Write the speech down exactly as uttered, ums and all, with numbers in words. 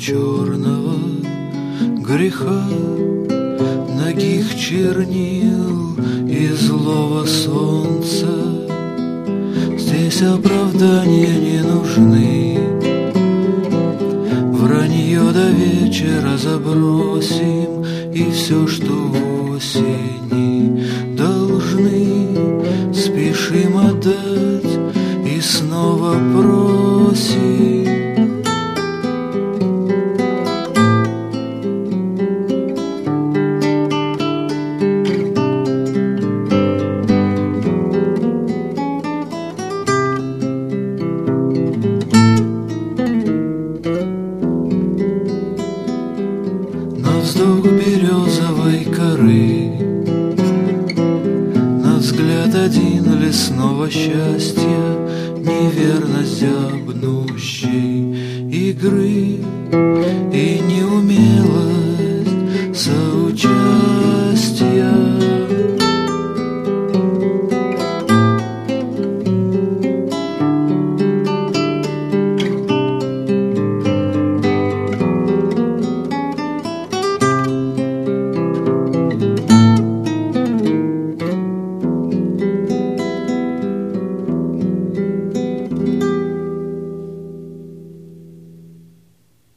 черного греха, нагих чернил и злого солнца. Здесь оправдания не нужны, вранье до вечера забросим, и все, что осени должны, спешим отдать и снова просим. Вздох березовой коры, на взгляд один лесного счастья, неверно зябнущей игры, и не